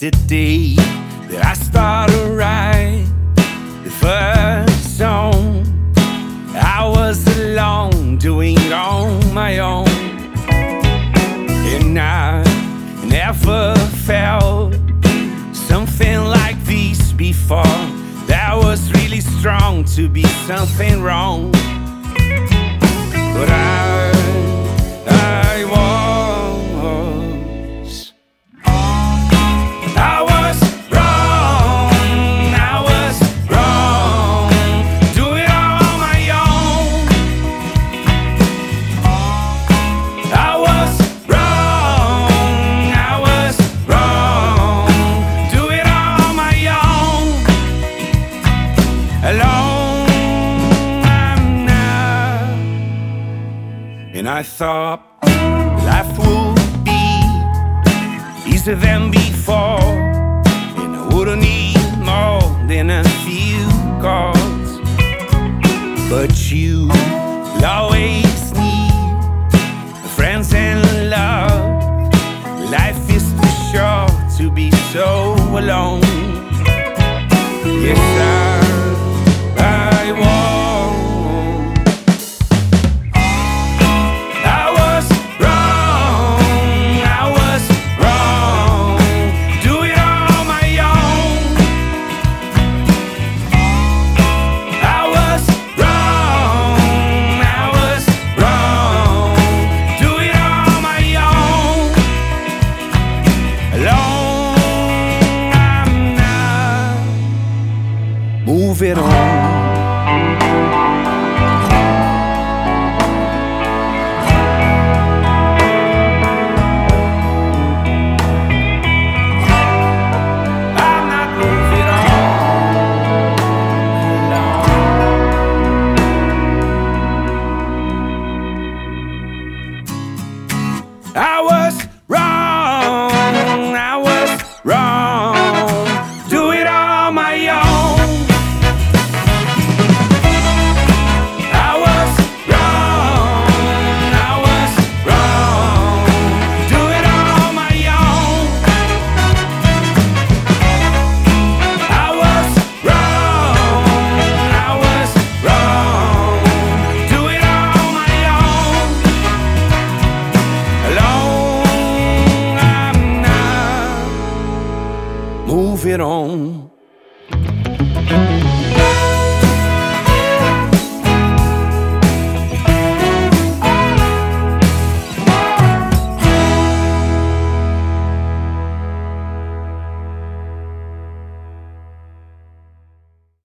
the day that I started to write the first song. I was alone, doing it on my own, and I never felt something like this before. That was really strong to be something wrong. But I was wrong, do it all on my own. I was wrong, do it all on my own. Alone I'm now, and I thought life would be easier than before, and I wouldn't need more than a few calls. But you always need friends and love. Life is too short to be so alone. Yes, I was wrong, do it all on my own. I was wrong, do it all on my own. Alone I'm now, moving on.